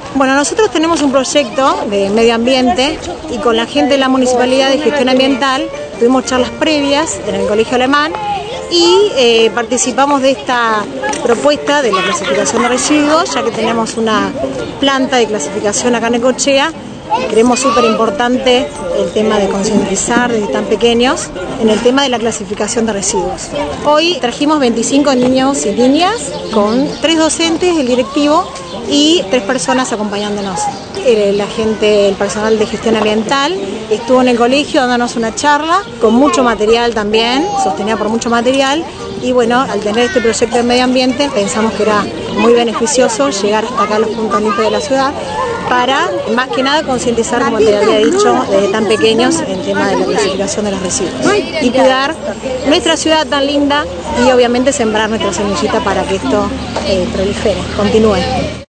Bueno, nosotros tenemos un proyecto de medio ambiente y con la gente de la Municipalidad de Gestión Ambiental tuvimos charlas previas en el Colegio Alemán y participamos de esta propuesta de la clasificación de residuos, ya que tenemos una planta de clasificación acá en Necochea. Creemos súper importante el tema de concientizar desde tan pequeños en el tema de la clasificación de residuos. Hoy trajimos 25 niños y niñas con 3 docentes, el directivo y 3 personas acompañándonos. El personal de gestión ambiental estuvo en el colegio dándonos una charla con mucho material también, sostenida por mucho material. Y bueno, al tener este proyecto de medio ambiente pensamos que era muy beneficioso llegar hasta acá a los puntos limpios de la ciudad para, más que nada, concientizar, como te había dicho, desde tan pequeños el tema de la clasificación de los residuos y cuidar nuestra ciudad tan linda y obviamente sembrar nuestra semillita para que esto prolifere, continúe.